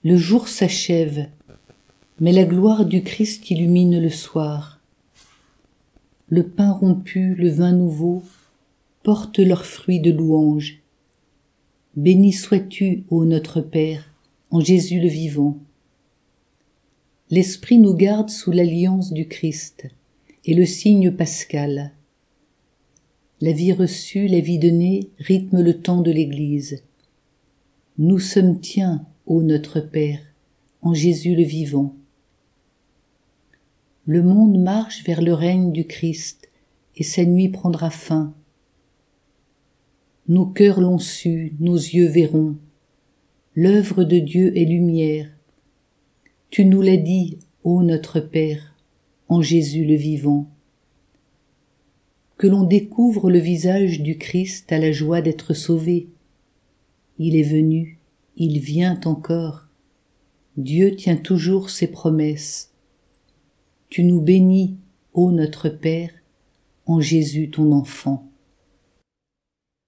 Le jour s'achève, mais la gloire du Christ illumine le soir. Le pain rompu, le vin nouveau, portent leurs fruits de louange. Béni sois-tu, ô notre Père, en Jésus le vivant. L'Esprit nous garde sous l'alliance du Christ et le signe pascal. La vie reçue, la vie donnée rythment le temps de l'Église. Nous sommes tiens, ô notre Père, en Jésus le vivant. Le monde marche vers le règne du Christ, et sa nuit prendra fin. Nos cœurs l'ont su, nos yeux verront. L'œuvre de Dieu est lumière. Tu nous l'as dit, ô notre Père, en Jésus le vivant. Que l'on découvre le visage du Christ à la joie d'être sauvé. Il est venu, il vient encore. Dieu tient toujours ses promesses. Tu nous bénis, ô notre Père, en Jésus ton enfant.